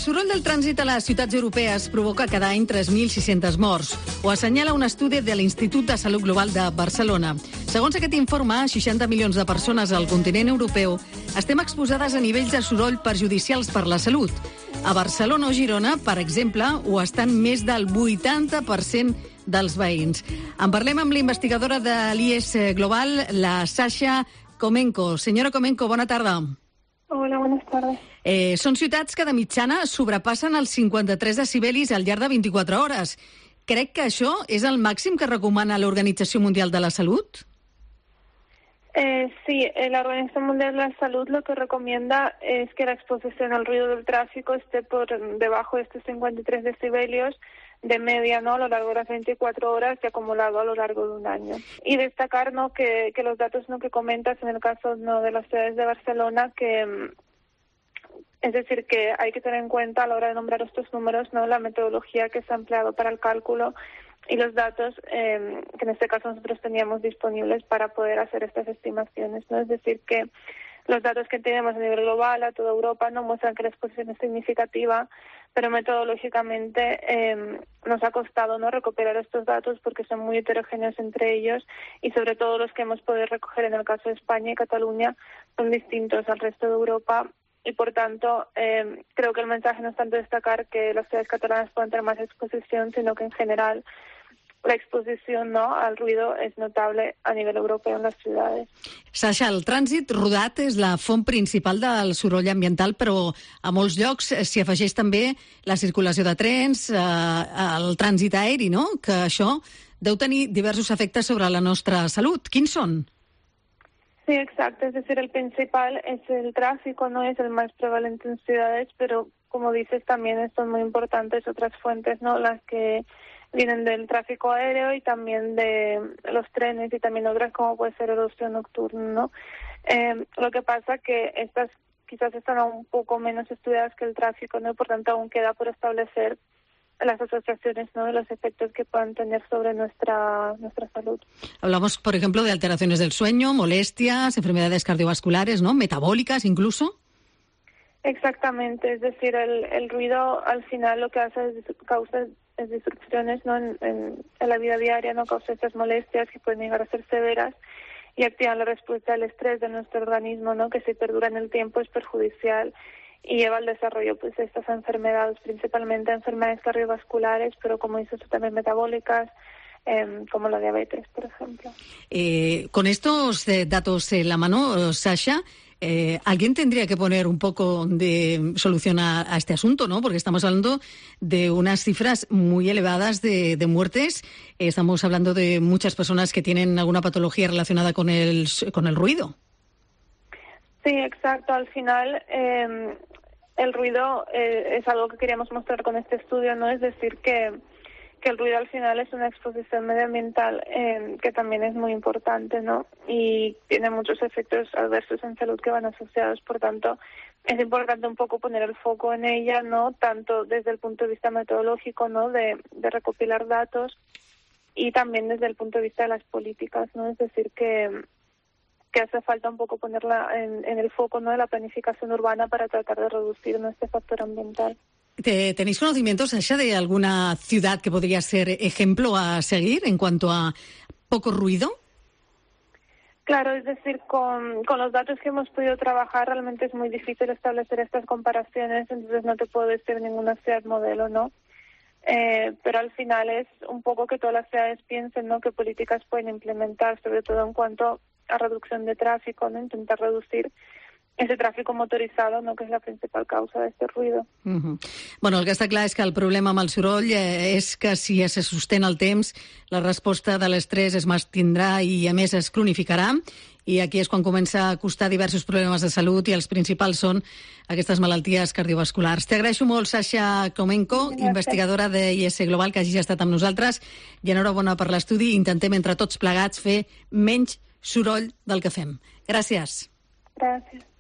soroll del trànsit a les ciutats europees provoca cada any 3.600 morts. Ho assenyala un estudi de l'Institut de Salut Global de Barcelona. Segons aquest informe, 60 milions de persones al continent europeu estem exposades a nivells de soroll perjudicials per la salut. A Barcelona o Girona, per exemple, ho estan més del 80% dels veïns. En parlem amb la investigadora de l'IES Global, la Sasha Comenco. Senyora Comenco, bona tarda. Hola, buenas tardes. Són ciutats que de mitjana sobrepassen els 53 decibelis al llarg de 24 hores. Crec que això és el màxim que recomana l'Organització Mundial de la Salud. Sí, la Organización Mundial de la Salud lo que recomienda es que la exposición al ruido del tráfico esté por debajo de estos 53 decibelios de media, ¿no?, a lo largo de las 24 horas y acumulado a lo largo de un año. Y destacar, ¿no?, que los datos, ¿no?, que comentas en el caso, ¿no?, de las ciudades de Barcelona, que es decir, que hay que tener en cuenta a la hora de nombrar estos números, ¿no?, la metodología que se ha empleado para el cálculo y los datos que en este caso nosotros teníamos disponibles para poder hacer estas estimaciones, ¿no? Es decir, que los datos que tenemos a nivel global, a toda Europa, no muestran que la exposición es significativa, pero metodológicamente nos ha costado, ¿no?, recuperar estos datos porque son muy heterogéneos entre ellos y sobre todo los que hemos podido recoger en el caso de España y Cataluña son distintos al resto de Europa. Y, por tanto, creo que el mensaje no es tanto destacar que las ciudades catalanas pueden tener más exposición, sino que, en general, la exposició, no?, al ruido és notable a nivell europeu en les ciutats. Sasha, el trànsit rodat és la font principal del soroll ambiental, però a molts llocs s'hi afegeix també la circulació de trens, el trànsit aeri, no?, que això deu tenir diversos efectes sobre la nostra salut. Quins són? Sí, exacto. Es decir, el principal es el tráfico, no es el más prevalente en ciudades, pero como dices también son muy importantes otras fuentes, ¿no?, las que vienen del tráfico aéreo y también de los trenes y también otras como puede ser el ocio nocturno, ¿no? Lo que pasa que estas quizás están un poco menos estudiadas que el tráfico, ¿no? Por tanto, aún queda por establecer las asociaciones, ¿no?, de los efectos que puedan tener sobre nuestra salud. Hablamos, por ejemplo, de alteraciones del sueño, molestias, enfermedades cardiovasculares, ¿no?, metabólicas incluso. Exactamente, es decir, el ruido al final lo que hace es causa disrupciones, ¿no?, en la vida diaria, no causa estas molestias que pueden llegar a ser severas y activan la respuesta al estrés de nuestro organismo, ¿no?, que si perdura en el tiempo es perjudicial y lleva al desarrollo pues de estas enfermedades, principalmente enfermedades cardiovasculares, pero como dices tú también metabólicas, como la diabetes, por ejemplo. Con estos datos en la mano, Sasha, alguien tendría que poner un poco de solución a este asunto, ¿no? Porque estamos hablando de unas cifras muy elevadas de muertes. Estamos hablando de muchas personas que tienen alguna patología relacionada con el ruido. Sí, exacto. Al final, el ruido es algo que queríamos mostrar con este estudio, ¿no? Es decir, que el ruido al final es una exposición medioambiental que también es muy importante, ¿no? Y tiene muchos efectos adversos en salud que van asociados. Por tanto, es importante un poco poner el foco en ella, ¿no?, tanto desde el punto de vista metodológico, ¿no?, de recopilar datos y también desde el punto de vista de las políticas, ¿no? Es decir, que hace falta un poco ponerla en el foco, ¿no?, de la planificación urbana para tratar de reducir, ¿no?, este factor ambiental. ¿Tenéis conocimientos, Sasha, de alguna ciudad que podría ser ejemplo a seguir en cuanto a poco ruido? Claro, es decir, con los datos que hemos podido trabajar realmente es muy difícil establecer estas comparaciones, entonces no te puedo decir ninguna ciudad modelo, ¿no? Pero al final es un poco que todas las ciudades piensen, ¿no?, qué políticas pueden implementar, sobre todo en cuanto a reducción de tráfico, ¿no?, intentar reducir ese tráfico motorizado, no, que és la principal causa d'aquest ruido. Bueno, el que està clar és que el problema amb el soroll és que si se sostén el temps, la resposta de l'estrès es mantindrà i, a més, es cronificarà. I aquí és quan comença a costar diversos problemes de salut i els principals són aquestes malalties cardiovasculars. T'agraeixo molt, Sasha Comenco, investigadora de IES Global, que hagis estat amb nosaltres, i enhorabona per l'estudi. Intentem entre tots plegats fer menys soroll del que fem. Gràcies. Gràcies.